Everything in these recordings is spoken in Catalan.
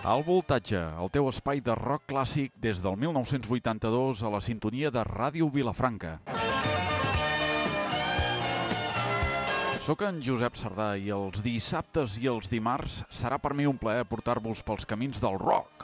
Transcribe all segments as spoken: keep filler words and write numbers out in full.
Al voltatge, el teu espai de rock clàssic des del mil nou-cents vuitanta-dos a la sintonia de Ràdio Vilafranca. Soc en Josep Sardà i els dissabtes i els dimarts serà per mi un plaer portar-vos pels camins del rock.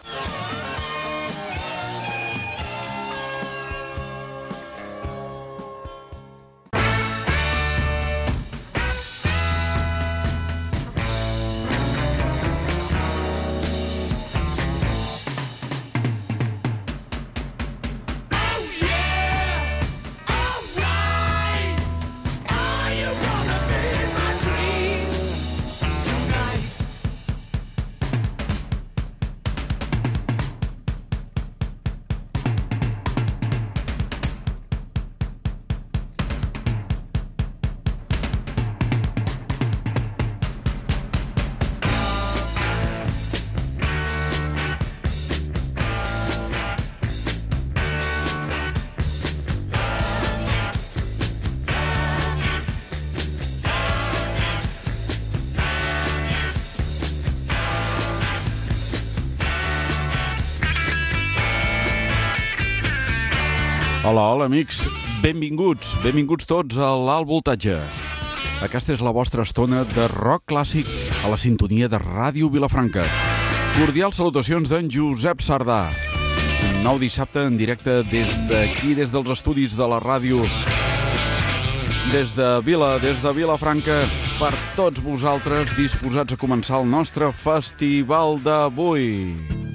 Hola, hola, amics. Benvinguts, benvinguts tots a l'Alt Voltatge. Aquesta és la vostra estona de rock clàssic a la sintonia de Ràdio Vilafranca. Cordials salutacions d'en Josep Sardà. Un nou dissabte en directe des d'aquí, des dels estudis de la ràdio, des de Vila, des de Vilafranca, per tots vosaltres disposats a començar el nostre festival d'avui.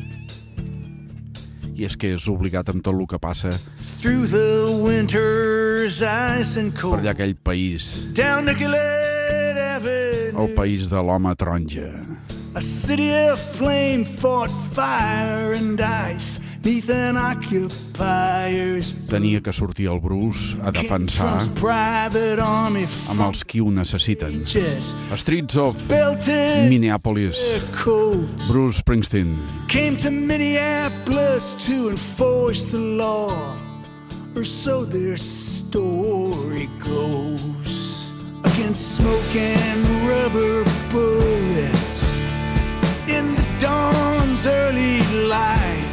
I és que és obligat amb tot el que passa Through the winter's ice and cold, per allà aquell país, down Nicollet Avenue, el país de l'home taronja. a city of flame fought fire and ice neath an occupier's Tenia que sortir el Bruce a defensar Trump's private army amb els qui ho necessiten. just Streets of belted Minneapolis, coats Bruce Springsteen. came to Minneapolis to enforce the law, or so their story goes, against smoke and rubber bullets in the dawn's early light.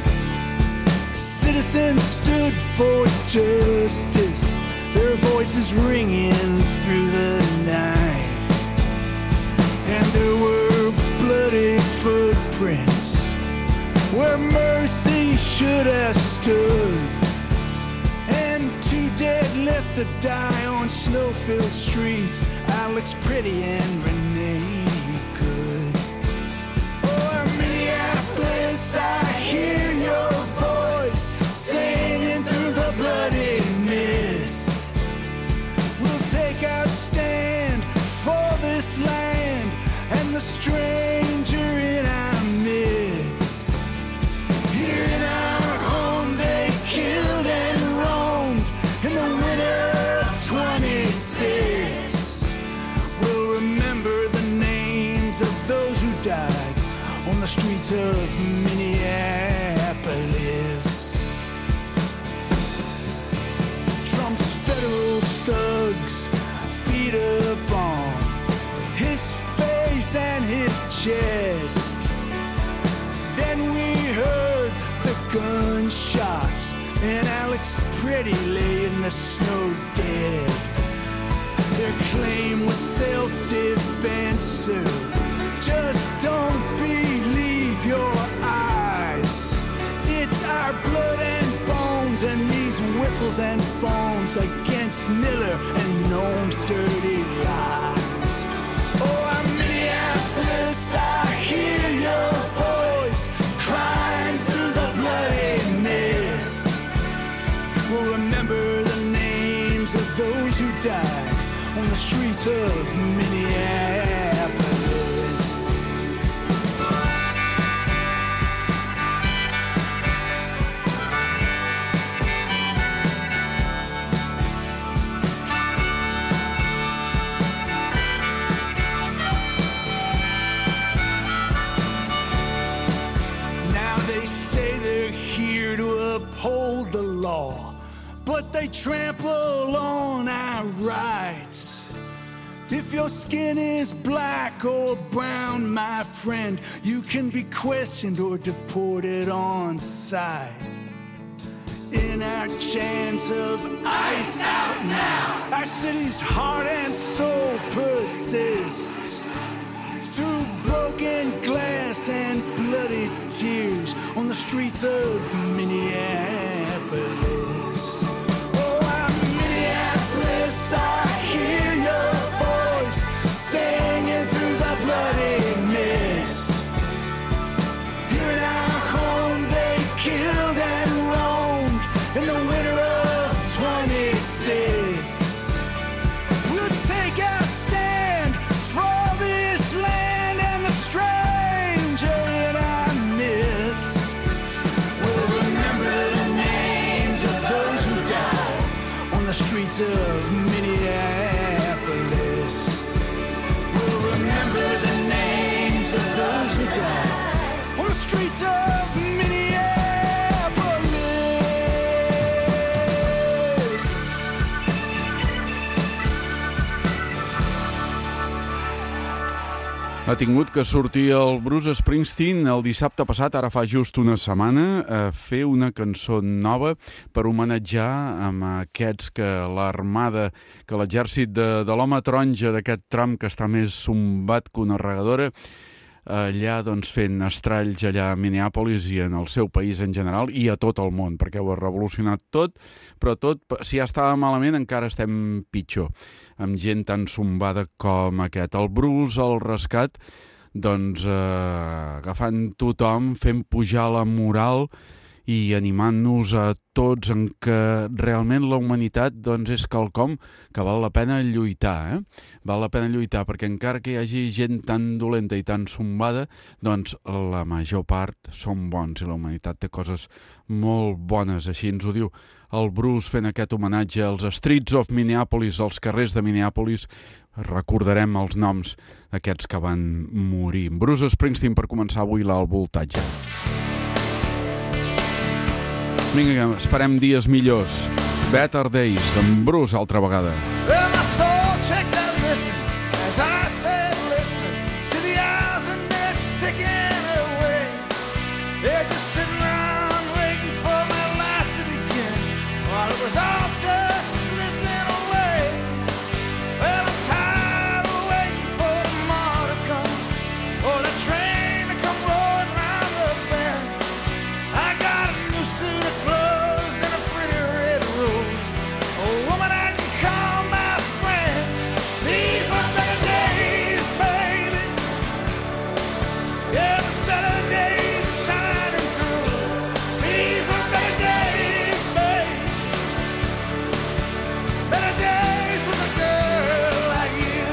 Citizens stood for justice, their voices ringing through the night. And there were bloody footprints where mercy should have stood, and two dead left to die on snow-filled streets, Alex Pretty and Renee Good. Oh, Minneapolis, I hear your voice singing through the bloody mist. We'll take our stand for this land and the stranger in our midst. Here in our home they killed and roamed in the winter of twenty-six. We'll remember the names of those who died on the streets of Minneapolis. Trump's federal thugs beat up on his face and his chest. Then we heard the gunshots and Alex Pretty lay in the snow dead. Their claim was self-defense, sir. Just don't believe your eyes. It's our blood and bones and these whistles and phones against Miller and Noam's dirty lies. Oh, I'm Minneapolis, I hear your voice crying through the bloody mist. We'll remember the names of those who died on the streets of Minneapolis. Now they say they're here to uphold the law, but they trample on our rights. If your skin is black or brown, my friend, you can be questioned or deported on sight. In our chance of ice out now, our city's heart and soul persists. Through broken glass and bloody tears on the streets of Minneapolis. Oh, I'm Minneapolis, I hear your voice singing through the bloody mist. Here in our home they killed and roamed in the winter of twenty-six. We'll take our stand for this land and the stranger in our midst. We'll remember the names of those who died on the streets of Minneapolis. We'll remember the names of those who died on the streets of Minneapolis. Ha tingut que sortir el Bruce Springsteen el dissabte passat, ara fa just una setmana, a fer una cançó nova per homenatjar amb aquests que l'armada, que l'exèrcit de, de l'home taronja d'aquest tram que està més sombat que una regadora, allà doncs fent estralls allà a Minneapolis i en el seu país en general i a tot el món, perquè ho ha revolucionat tot, però tot, si ja estava malament, encara estem pitjor, amb gent tan sombada com aquest. El Bruce, el rescat, doncs eh, agafant tothom, fent pujar la moral i animant-nos a tots en què realment la humanitat doncs, és quelcom que val la pena lluitar. Eh? Val la pena lluitar, perquè encara que hi hagi gent tan dolenta i tan sombada, doncs la major part són bons i la humanitat té coses molt bones. Així ens ho diu el Bruce fent aquest homenatge als Streets of Minneapolis, als carrers de Minneapolis. Recordarem els noms d'aquests que van morir. Bruce Springsteen per començar avui l'Alt Voltatge. Vinga, esperem dies millors. Better Days, amb Bruce altra vegada. Well, my soul checked out listening as I sat listening to the hours and minutes ticking away. They're just sitting around waiting for my life to begin while it was all just slipping away. Well, I'm tired of waiting for tomorrow to come, or the train to come rolling round the bend. I got a new suit of clothes and a pretty red rose, a woman I can call my friend. These are better days, baby. Yeah, there's better days shining through. These are better days, baby. Better days with a girl like you.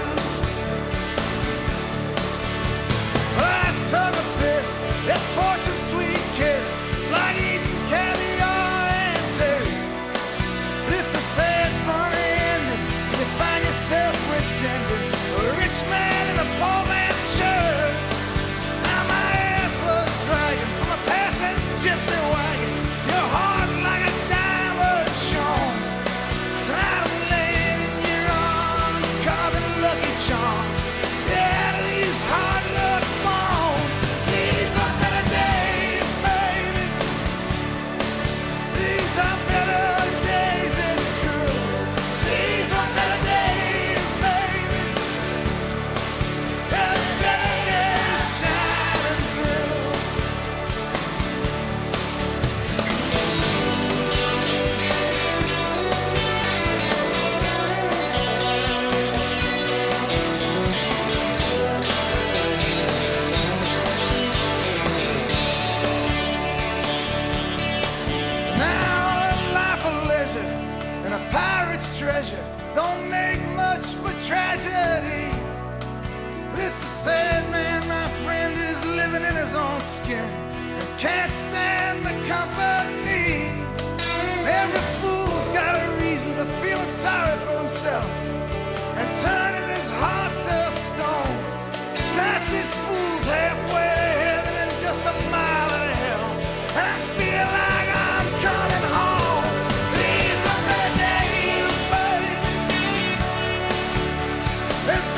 Well, I took a piss, that fortune sweet kiss. It's like eating caviar and dairy. But it's a sad, funny ending when you find yourself pretending a rich man in a poor man's shirt. Now my ass was dragging from a passing gypsy wagon. Your heart like a diamond shone. Tonight I'm laying in your arms, carving lucky charms. Yeah, these hard luck bones. These are better days, baby. These are better days, it's true. These are better days, baby. There's better days shining through. Now a life of leisure and a pirate's treasure don't make much for tragedy. But it's a sad man, my friend, who's living in his own skin and can't stand the company. Every fool's got a reason for feeling sorry for himself and turning his heart to stone. Tonight this fool's halfway to heaven and just a mile to hell, and I feel like I'm coming home. These are better days, baby. There's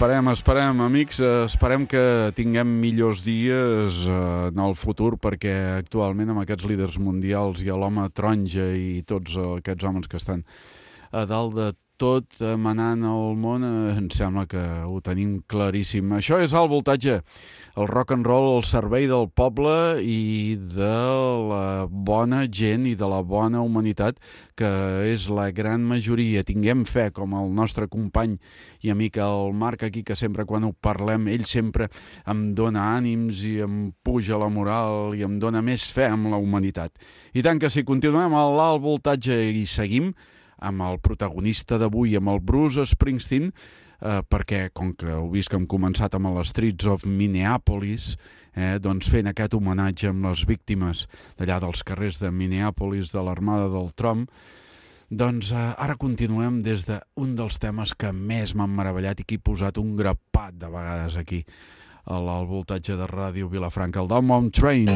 Esperem, esperem, amics, esperem que tinguem millors dies en el futur, perquè actualment amb aquests líders mundials i l'home taronja i tots aquests homes que estan a dalt de tot manant el món, em sembla que ho tenim claríssim. Això és el voltatge, el rock and roll al servei del poble i de la bona gent i de la bona humanitat, que és la gran majoria. Tinguem fe, com el nostre company i amic el Marc aquí, que sempre quan ho parlem, ell sempre em dona ànims i em puja la moral i em dona més fe amb la humanitat. I tant que si continuem a l'alt voltatge i seguim amb el protagonista d'avui, amb el Bruce Springsteen, eh, perquè, com que heu vist que hem començat amb les Streets of Minneapolis, eh, doncs fent aquest homenatge amb les víctimes d'allà dels carrers de Minneapolis, de l'Armada del Trump, doncs eh, ara continuem des d'un dels temes que més m'han meravellat i que he posat un grapat de vegades aquí, al voltatge de Ràdio Vilafranca, el Downbound Train.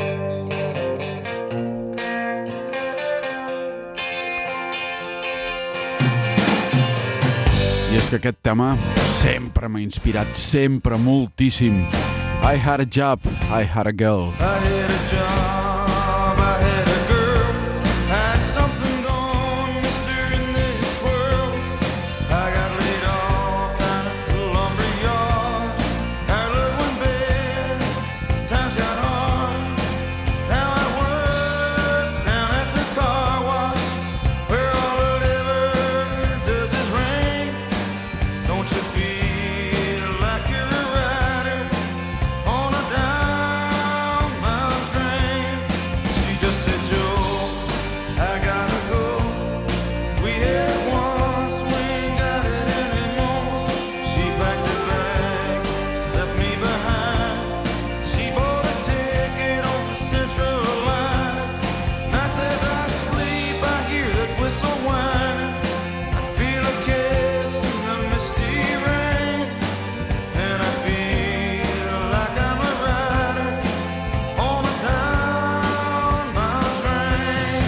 I és que aquest tema sempre m'ha inspirat, sempre moltíssim. I had a job, I had a girl. I had a job, I had a girl, had something gone, mister, in this world. I got laid off down at the lumber yard. Our love went bad, times got hard. Now I work down at the car wash, where all it ever does is rain. Don't you feel like you're a rider on a downbound train? She just said, Joe, I gotta go. We had one swing, got it anymore. She packed her bags, left me behind. She bought a ticket on the Central Line. Nights as I sleep, I hear that whistle whining. I feel a kiss in the misty rain, and I feel like I'm a rider on a downbound train.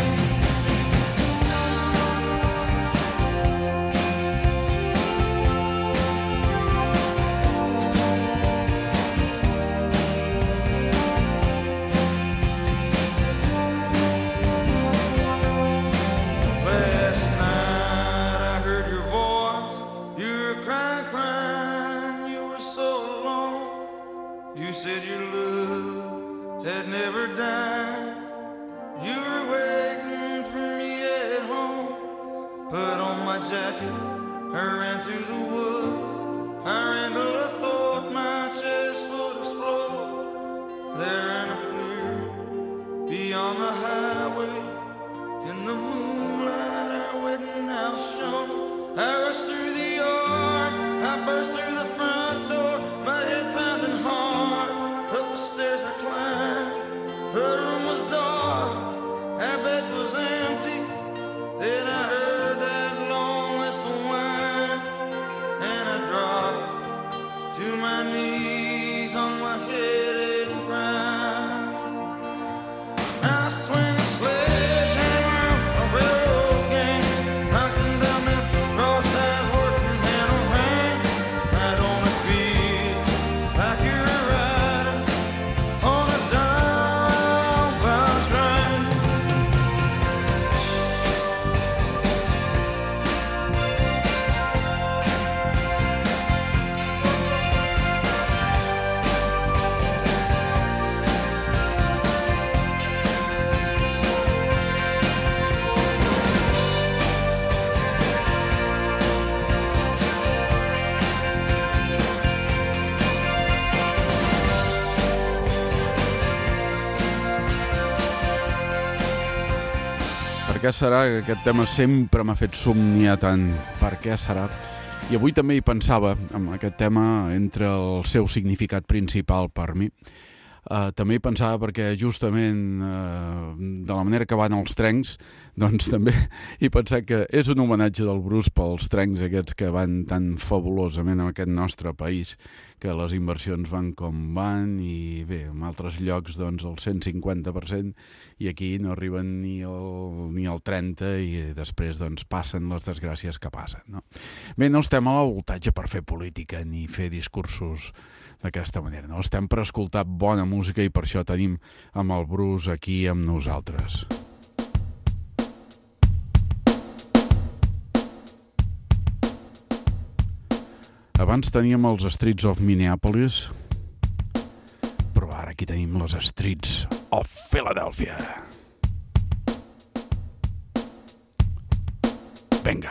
Last night I heard your voice. You were crying, crying, you were so alone. You said your love had never died. You were waiting for me at home. Put on my jacket, I ran through the woods. I ran till I thought my chest would explode. There in a clear beyond the highway, in the moonlight, our wedding house shone. I rushed through the yard, I burst through the front door, my head pounding hard. Up the stairs I climbed, the room was dark, our bed was empty. Then I heard that long whistle whine, and I dropped to my knees on my head and cried. I swing a sledgehammer, a railroad gang, knocking down them cross ties, working in a rain. I don't feel like you're a rider on a downbound train. Per què serà que aquest tema sempre m'ha fet somniar tant? Per què serà? I avui també hi pensava, amb aquest tema, entre el seu significat principal per mi. Uh, també hi pensava perquè justament uh, de la manera que van els trens, doncs també he pensat que és un homenatge del Bruce pels trens aquests que van tan fabulosament en aquest nostre país, que les inversions van com van i bé, en altres llocs doncs el cent cinquanta per cent i aquí no arriben ni el, ni el trenta i després doncs passen les desgràcies que passen, no? Bé, no estem a la voltatge per fer política ni fer discursos d'aquesta manera, no? Estem per escoltar bona música i per això tenim amb el Bruce aquí amb nosaltres. Abans teníem els Streets of Minneapolis, però ara aquí tenim les Streets of Philadelphia. Vinga.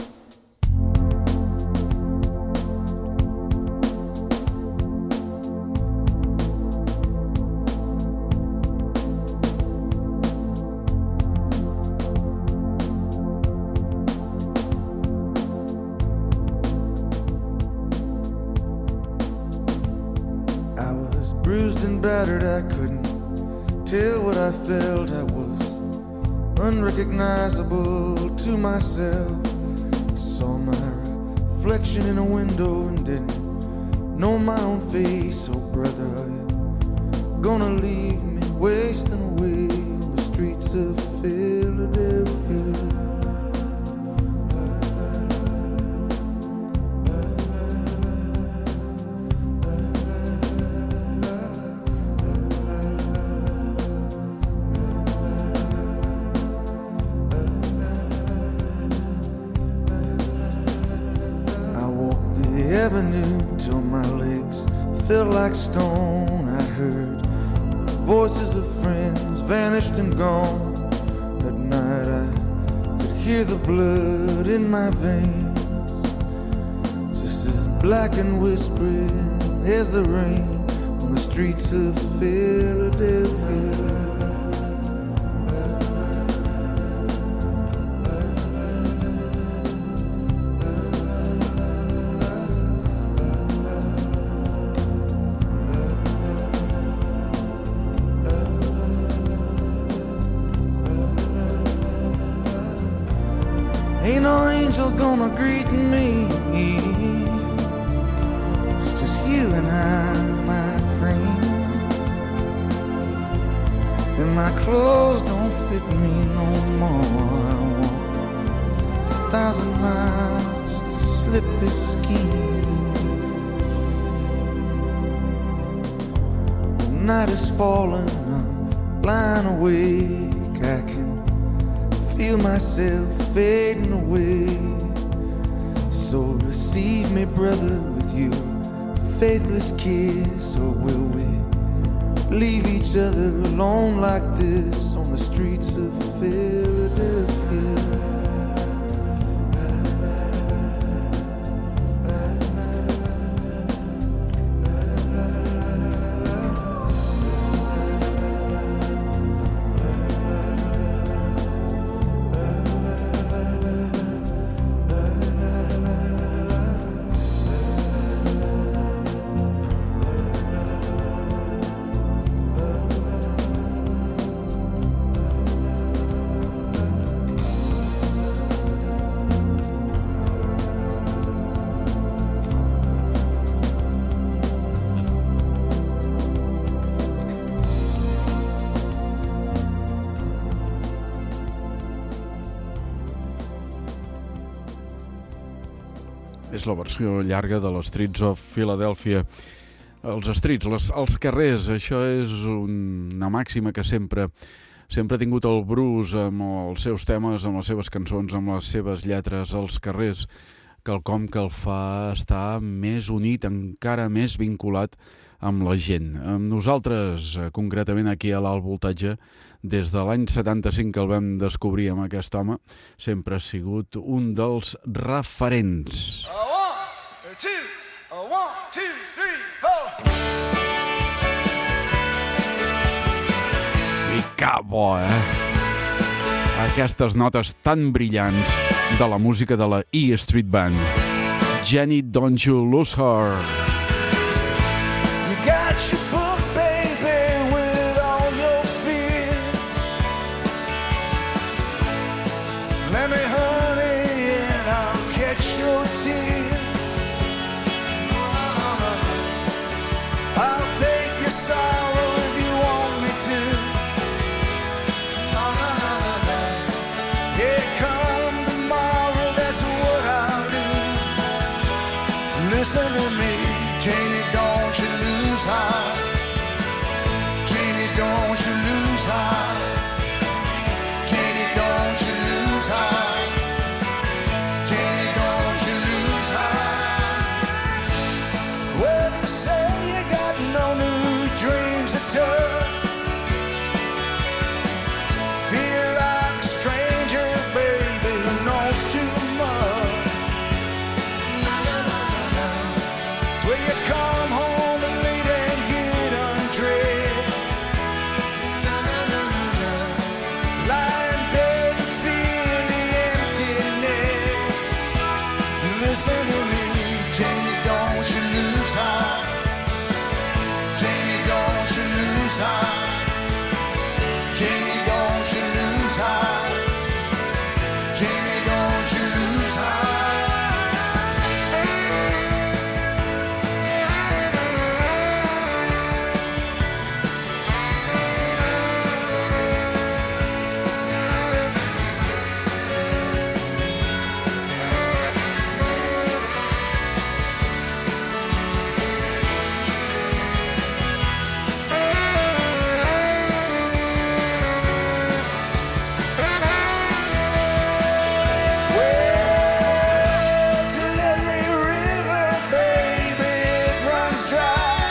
Bruised and battered, I couldn't tell what I felt. I was unrecognizable to myself. I saw my reflection in a window and didn't know my own face. Oh brother, are you gonna leave me wasting away on the streets of Philadelphia? Till my legs felt like stone. I heard the voices of friends vanished and gone. At night I could hear the blood in my veins, just as black and whispering as the rain on the streets of Philadelphia. Ain't no angel gonna greet me. It's just you and I, my friend. And my clothes don't fit me no more. I walk a thousand miles just to slip this skin. The night is falling, I'm lying awake. I can feel myself fading away. So receive me, brother, with your faithless kiss. Or will we leave each other alone like this on the streets of Philadelphia? És la versió llarga de les Streets of Philadelphia. Els streets, les, els carrers, això és un, una màxima que sempre, sempre ha tingut el Bruce amb els seus temes, amb les seves cançons, amb les seves lletres, els carrers, quelcom que el fa estar més unit, encara més vinculat amb la gent. Amb nosaltres, concretament aquí a l'Alt Voltatge, des de l'any setanta-cinc que el vam descobrir amb aquest home, sempre ha sigut un dels referents. A one, a two, a one, two, three, four. I que bo, eh? Aquestes notes tan brillants de la música de la E Street Band. Jenny, don't you lose her. You got your book, baby. lose heart. Jenny, don't you lose heart. Jenny, don't you lose heart. Jenny, don't you lose heart. Well, you say you got no new dreams to tell. Feel like a stranger, baby, who knows too much. Will you come home and late and get undressed? Lie in bed and feel the emptiness. Listen to me, Janie, don't you lose heart. Janie, don't you lose heart. Janie, don't you lose heart. Janie, don't you lose heart. Well, till every river, baby, it runs dry.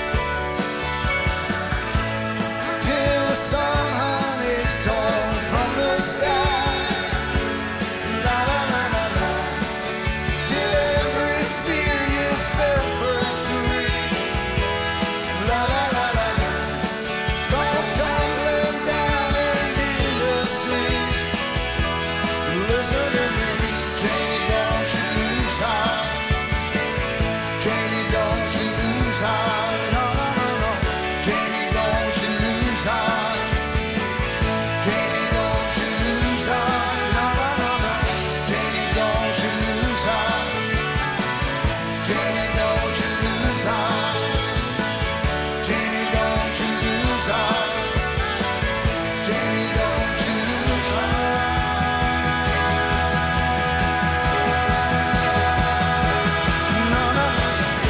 Till the sun, honey, is torn from the sky. La la la la la. Till every fear you felt burst free. La la la la la. Go tumbling down into the sea. Listen to me, Janie, don't you lose heart. Janie, don't you lose heart. No, no, no, no. Janie, don't you lose heart. Janie, don't you lose heart. No, no, no, no. Janie, don't you lose heart. Janie, don't you lose heart. Janie, don't you lose heart. Janie, don't you lose heart. No, no, no.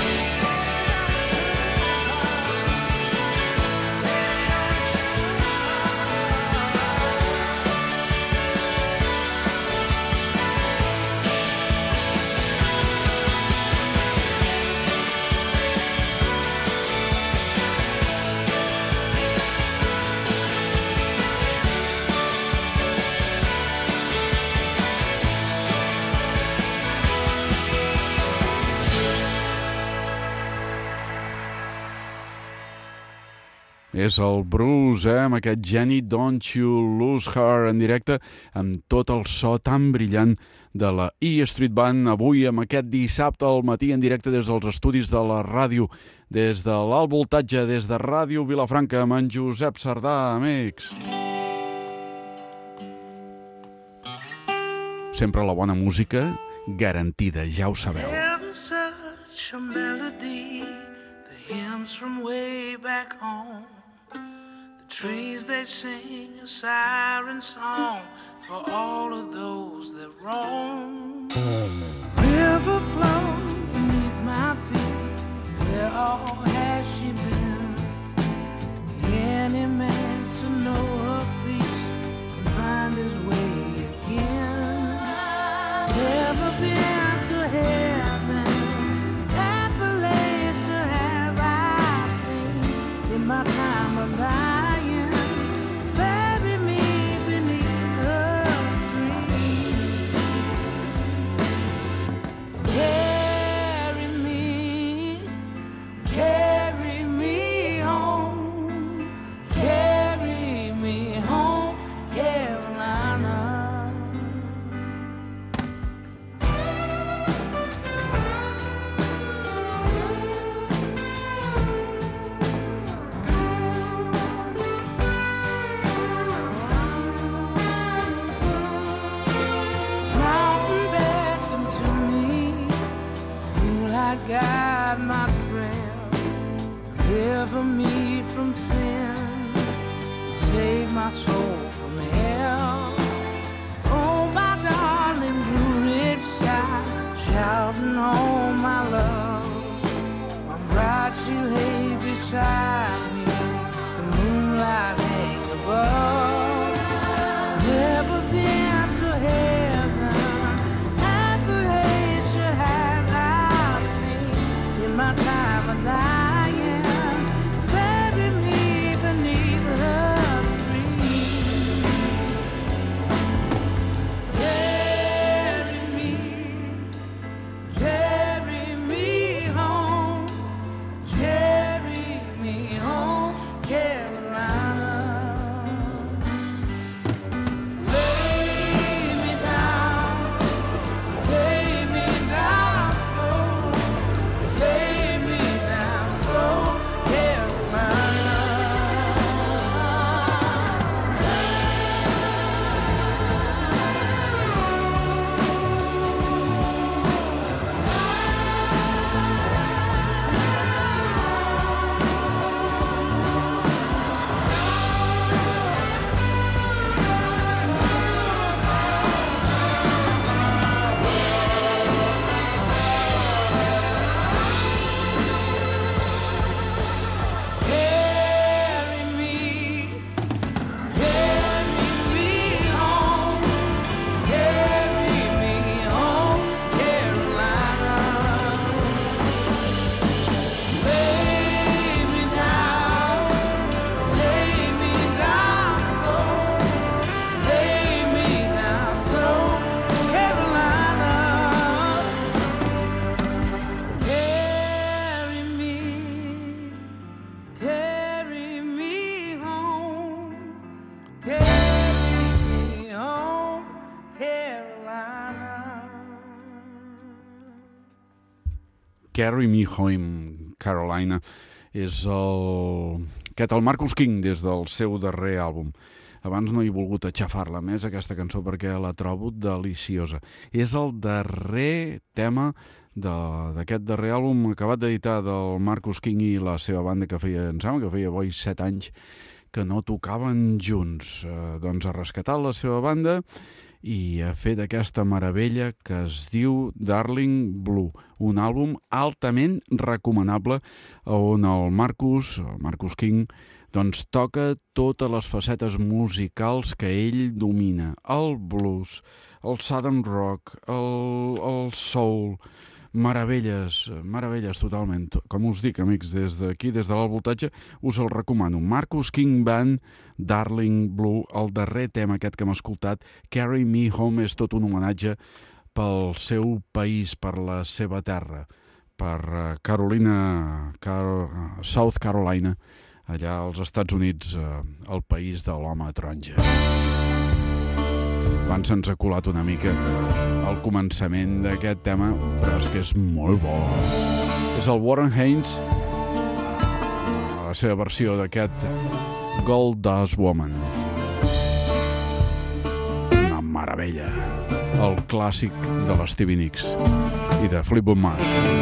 És el Bruce, eh, amb aquest Jenny Don't You Lose Her en directe, amb tot el so tan brillant de la E Street Band, avui amb aquest dissabte al matí en directe des dels estudis de la ràdio, des de l'Alt Voltatge, des de Ràdio Vilafranca, amb en Josep Sardà, amics. Sempre la bona música garantida, ja ho sabeu. Ever such a melody, the hymns from way back home. The trees they sing a siren song for all of those that roam. River flows beneath my feet, where all has she been? Any man to know her peace can find his way again. Never been to heaven, Appalachia have I seen in my time of lying. Bury me beneath her tree. Carry me, carry me home, carry me home, Carolina. Mountain beckon to me, moonlight guide my trail, deliver me from sin, save my soul from hell. Oh, my darling Blue Ridge side, shouting on my love. My bride, she lay beside beside me, the moonlight hangs above. Never been to heaven, Appalachia have I seen in my time of dying. Bury me beneath the tree. Carry me, carry me home, carry me home, Carolina. Lay me down, lay me down slow, lay me down slow, Carolina. Carry me, carry me home, carry me home, Carolina. Lay me down, lay me down slow, lay me down slow, Carolina. Carry me, carry me home, carry me home, Carolina. Carry Me Home, Carolina, és el... aquest el Marcus King des del seu darrer àlbum. Abans no he volgut aixafar-la més, aquesta cançó, perquè la trobo deliciosa. És el darrer tema de- d'aquest darrer àlbum acabat d'editar del Marcus King i la seva banda, que feia, em sembla que feia boi set anys que no tocaven junts. Eh, doncs ha rescatat la seva banda i ha fet aquesta meravella que es diu Darling Blue, un àlbum altament recomanable on el Marcus, el Marcus King, doncs toca totes les facetes musicals que ell domina: el blues, el southern rock, el, el soul. Meravelles, meravelles totalment. Com us dic, amics, des d'aquí, des de l'Alt Voltatge, us el recomano. Marcus King Band, Darling Blue, el darrer tema aquest que hem escoltat, Carry Me Home, és tot un homenatge pel seu país, per la seva terra, per eh, Carolina, Car South Carolina, allà als Estats Units, eh, el país de l'home taronja. Abans se'ns ha colat una mica al començament d'aquest tema, però és que és molt bo. És el Warren Haynes, a la seva versió d'aquest Gold Dust Woman. Una meravella. El clàssic de l'Stevie Nicks i de Fleetwood Mac.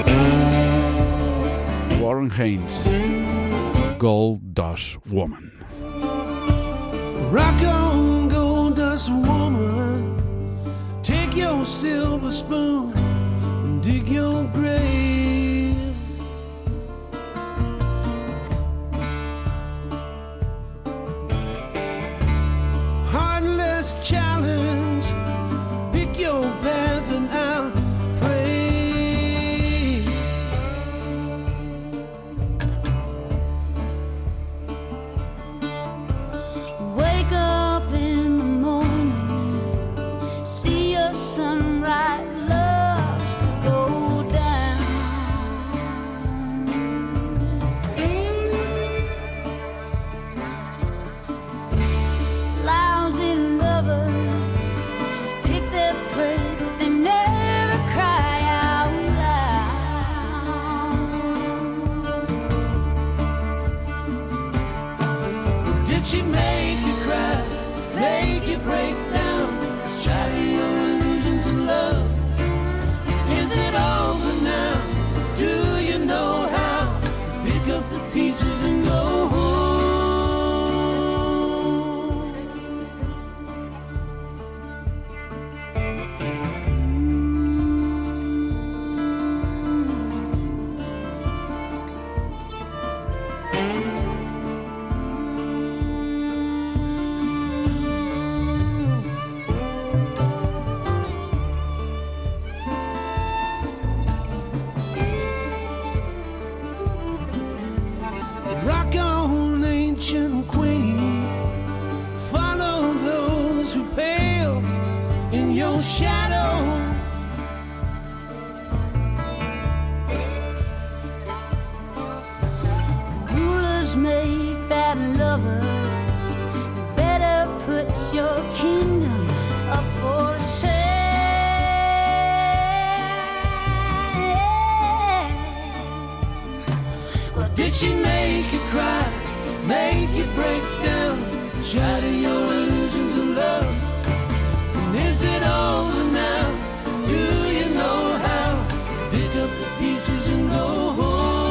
Warren Haynes, Gold Dust Woman. Rock on, gold dust woman, take your silver spoon and dig your grave. Heartless challenge, pick your path and I'll pray. Wake up in the morning, see your sunrise, loves to go down. Lousy lovers pick their prey, but they never cry out loud. Did she make you cry, make you break down, shatter your illusions of love? Is it over now? Do you know how to pick up the pieces and go home? make bad lovers. Better put your kingdom up for sale. Well, did she make you cry, make you break down, shatter your illusions of love? And is it over now? Do you know how to pick up the pieces and go home?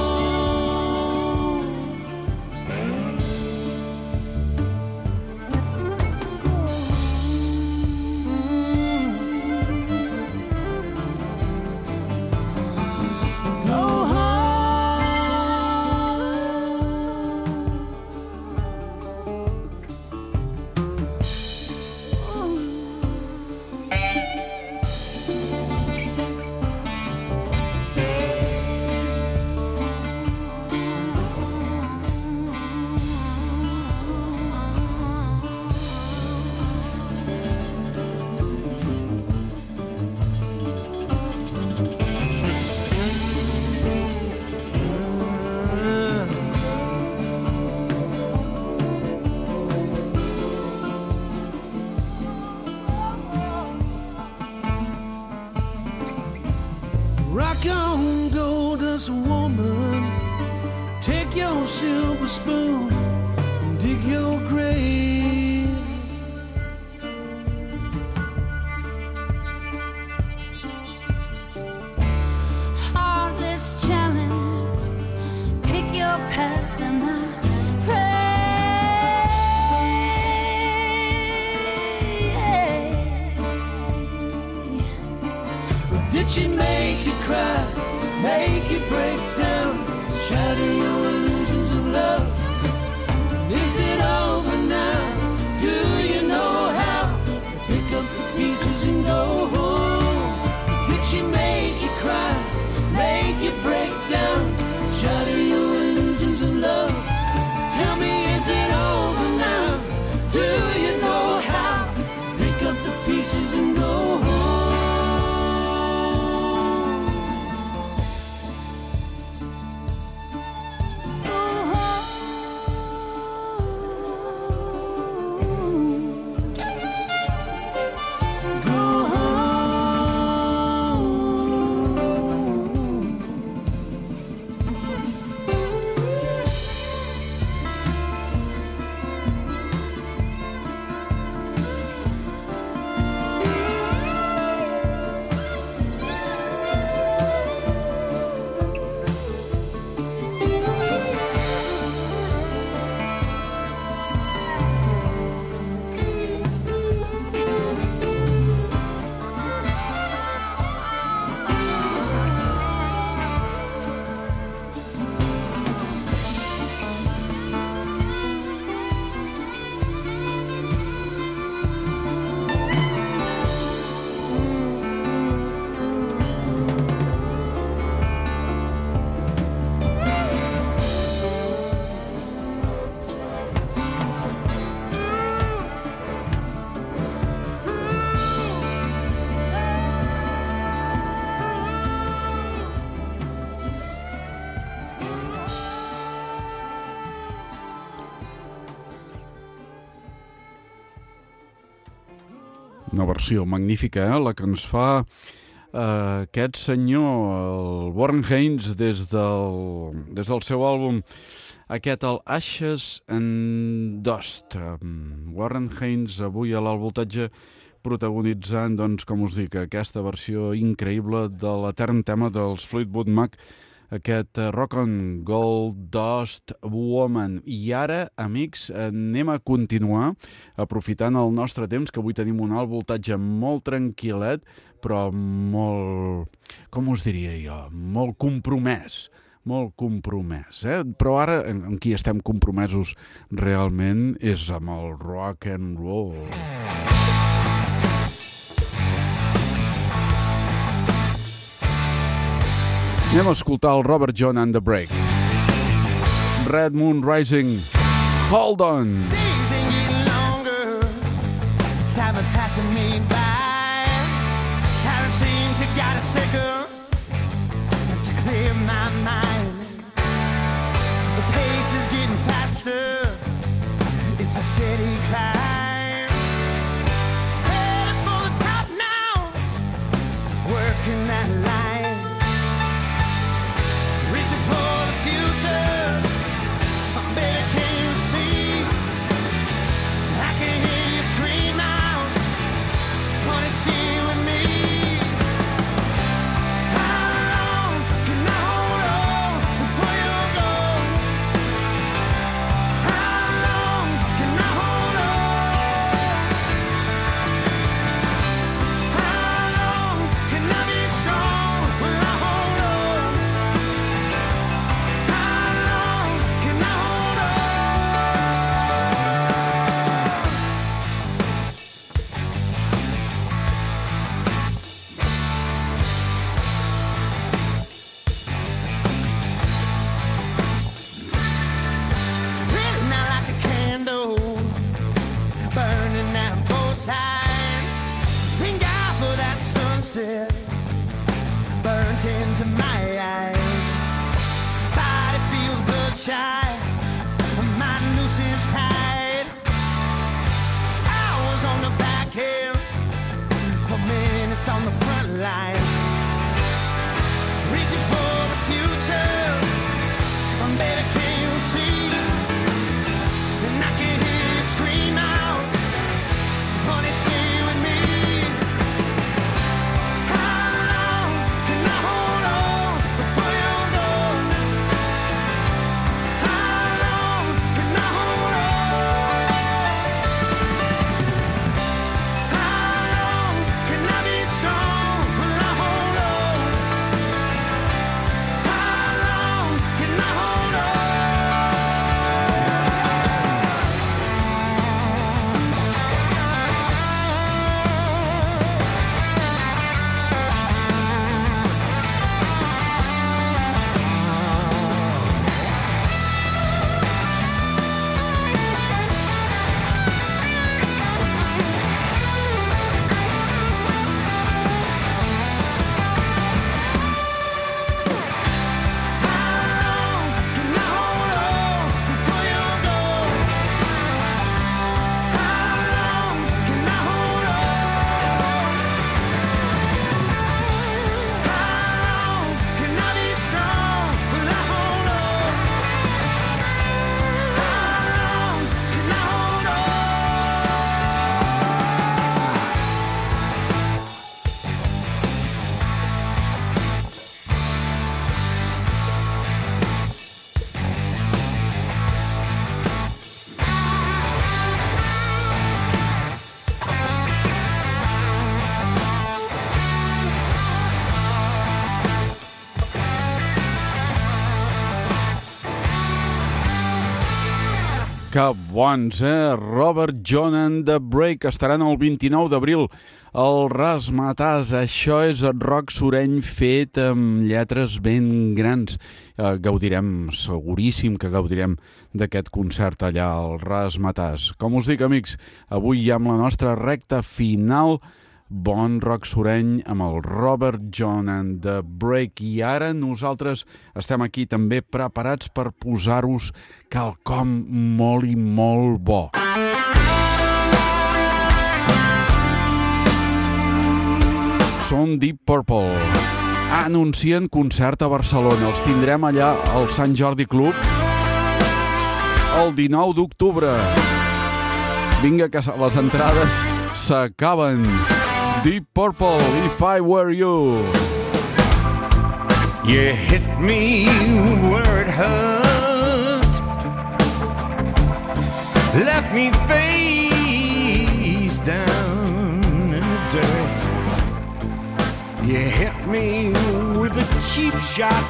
Rock on, goldust woman, take your silver spoon and dig your grave. Hardest challenge, pick your path and I pray. But did she make you cry, make you break down, shatter your illusions of love? Is it over now? Do you know how to pick up the pieces and go home? Did she make you cry, make you break down, shatter your illusions of love? Tell me, is it over now? Do you know how to pick up the pieces and go home? Una versió magnífica, eh? La que ens fa eh, aquest senyor, el Warren Haynes, des del, des del seu àlbum aquest, el Ashes and Dust. Warren Haynes avui a l'Alt Voltatge protagonitzant, doncs, com us dic, aquesta versió increïble de l'etern tema dels Fleetwood Mac, aquest Rock on Goldust Woman. I ara, amics, anem a continuar aprofitant el nostre temps, que avui tenim un alt voltatge molt tranquil·let, però molt, com us diria jo, molt compromès, molt compromès, eh? Però ara, en qui estem compromesos realment és amb el rock and roll. Anem a escoltar el Robert John and the Break. Red Moon Rising. Hold on. Days ain't getting longer. Time is passing me by. Haven't seemed to got a second to clear my mind. The pace is getting fast. steady climb. Headed for the top now, working that line. Reaching for the future, baby, can you see? I can hear you scream out, honey, stay with me. How long can I hold on before you go? How long can I hold on? How long can I be strong when I hold on? How long can I hold on? Written out like a candle, burning out both sides. Thank God for that sunset, burnt into my eyes. Body feels bloodshot, my noose is tied. I was on the back end, for minutes on the front line. Reaching for the future, baby, can you see? And I can hear you scream out, honey, stay with me. How long can I hold on before you go? How long can I hold on? How long can I be strong when I hold on? How long can I hold on? Que bons, eh? Robert John and the Break estaran el vint-i-nou d'abril al Razzmatazz. Això és rock sureny fet amb lletres ben grans. Eh, gaudirem, seguríssim que gaudirem d'aquest concert allà al Razzmatazz. Com us dic, amics, avui ja amb la nostra recta final, bon rock sureny amb el Robert John and the Break. I ara nosaltres estem aquí també preparats per posar-vos quelcom molt i molt bo. Són Deep Purple. Anuncien concert a Barcelona. Els tindrem allà al Sant Jordi Club el dinou d'octubre. Vinga, que les entrades s'acaben. Deep Purple, If I Were You. You hit me where it hurt, left me face down in the dirt. You hit me with a cheap shot,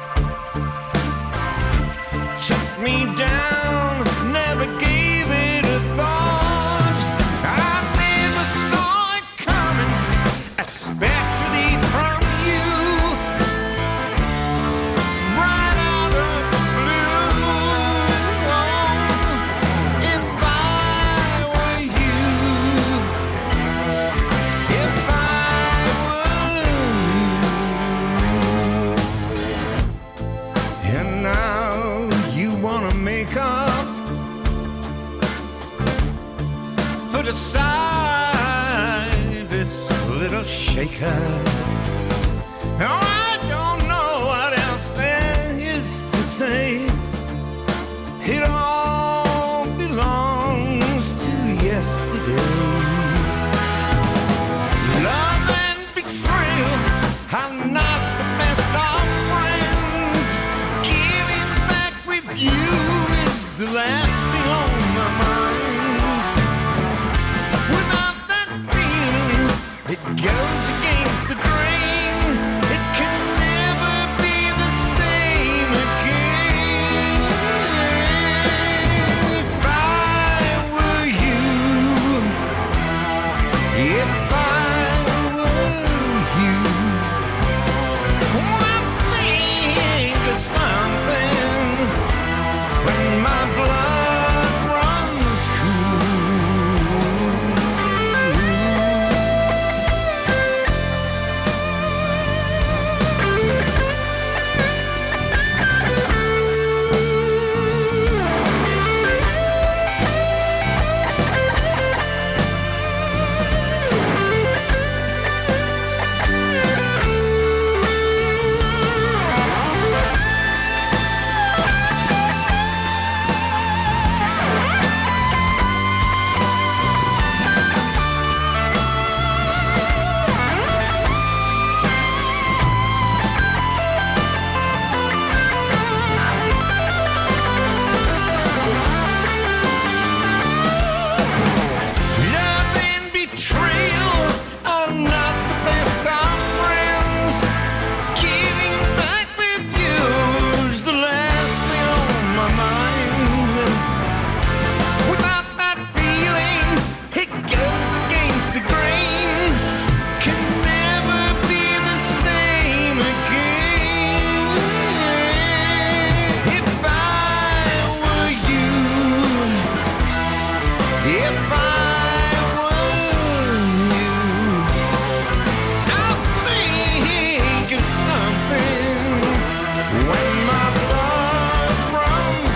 took me down, never gave it a thought. I never saw it coming, especially from you. Right out of the blue. Oh, if I were you, if I were you. And now you wanna make beside this little shaker. Oh, I don't know what else there is to say. It all belongs to yesterday. Love and betrayal are not the best of friends. Giving back with you is the last thing on my mind. Without that feeling, it goes against the grain. It can never be the same again. If I were you, if I were you, one thing or something when my blood runs Love and betrayal are not the best of friends. Giving back with you's the last thing on my mind. Without that feeling, it goes against the grain. Can never be the same again. If I were you, if I were you, I'll think of something when my blood runs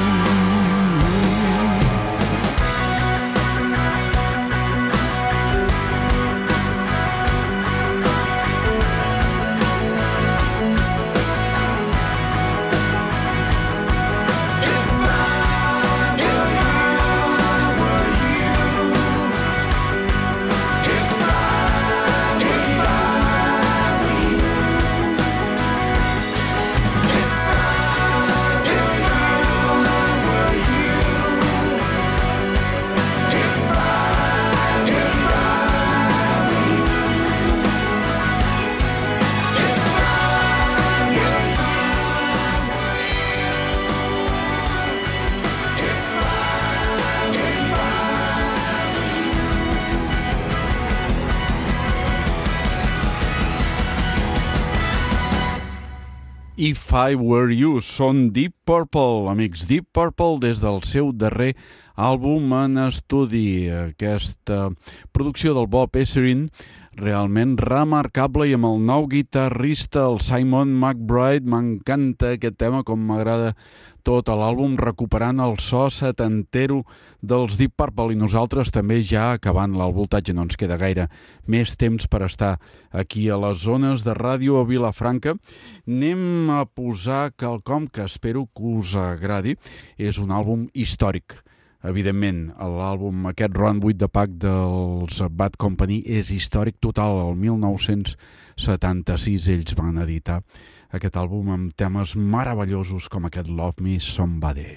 If I Were You, són Deep Purple, amics. Deep Purple des del seu darrer àlbum en estudi. Aquesta producció del Bob Ezrin realment remarcable, i amb el nou guitarrista, el Simon McBride. M'encanta aquest tema, com m'agrada tot l'àlbum, recuperant el so setantero dels Deep Purple. I nosaltres també, ja acabant l'alt voltatge, no ens queda gaire més temps per estar aquí a les zones de ràdio a Vilafranca. Anem a posar quelcom que espero que us agradi. És un àlbum històric. Evidentment, l'àlbum, aquest Run with the Pack dels Bad Company, és històric total. El mil nou-cents setanta-sis ells van editar aquest àlbum amb temes meravellosos com aquest Love Me Somebody.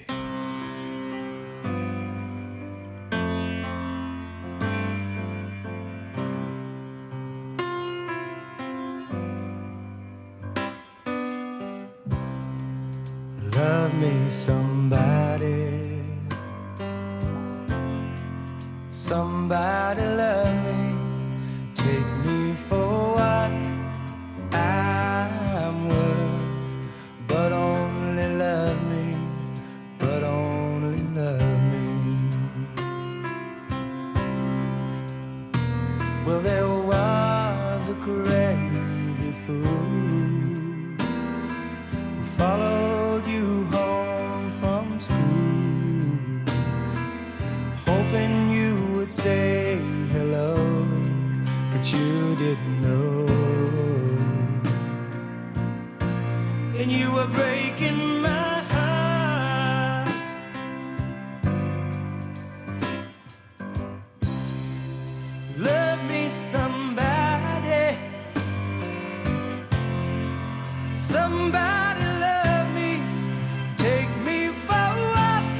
Love me somebody, somebody love me, take me for what I'm worth, but only love me, but only love me. Well, there was a crazy fool who followed you home from school, hoping you would would say hello, but you didn't know. And you were breaking my heart. Love me somebody, somebody love me, take me for what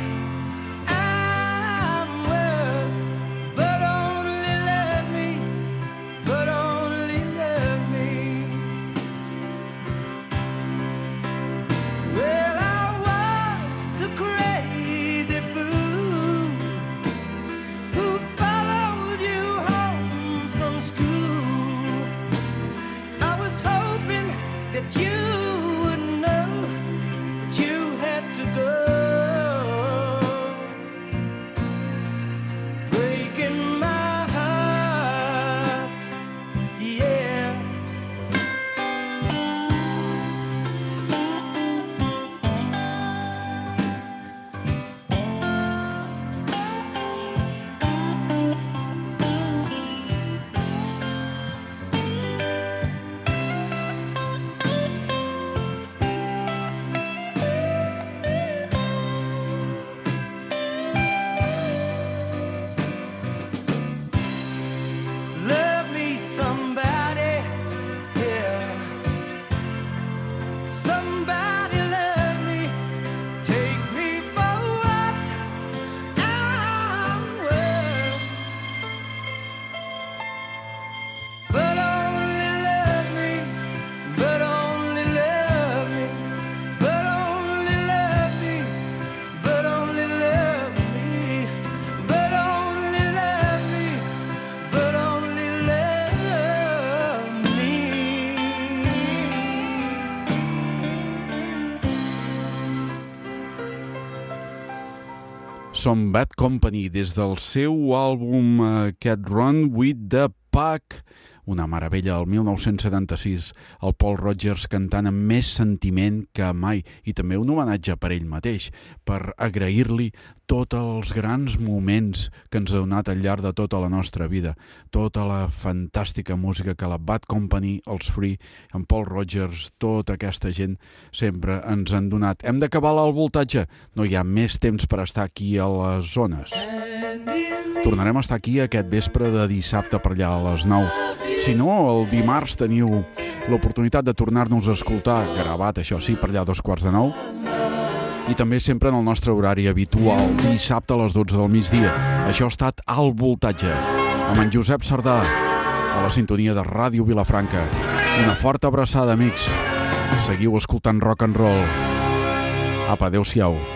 I'm worth, but only love me, but only love me. Well, I was the crazy fool who followed you home from school. I was hoping that you would know that you had to go, breaking my heart, yeah. Love me somebody, yeah. Somebody love me, take me for what I'm worth, but only love me, but only love me, but only love me, but only love me, but only love me, but only love me. Som Bad Company des del seu àlbum uh, Cat Run with the Pack, una meravella, el mil nou-cents setanta-sis, el Paul Rodgers cantant amb més sentiment que mai, i també un homenatge per ell mateix, per agrair-li tots els grans moments que ens ha donat al llarg de tota la nostra vida, tota la fantàstica música que la Bad Company, els Free, en Paul Rodgers, tota aquesta gent sempre ens han donat. Hem d'acabar l'alt voltatge, no hi ha més temps per estar aquí a les zones. Tornarem a estar aquí aquest vespre de dissabte per allà a les nou. Si no, el dimarts teniu l'oportunitat de tornar-nos a escoltar, gravat, això sí, per allà a dos quarts de nou, i també sempre en el nostre horari habitual, dissabte a les dotze del migdia. Això ha estat Alt Voltatge, amb en Josep Sardà, a la sintonia de Ràdio Vilafranca. Una forta abraçada, amics. Seguiu escoltant rock and roll. Apa, adeu-siau.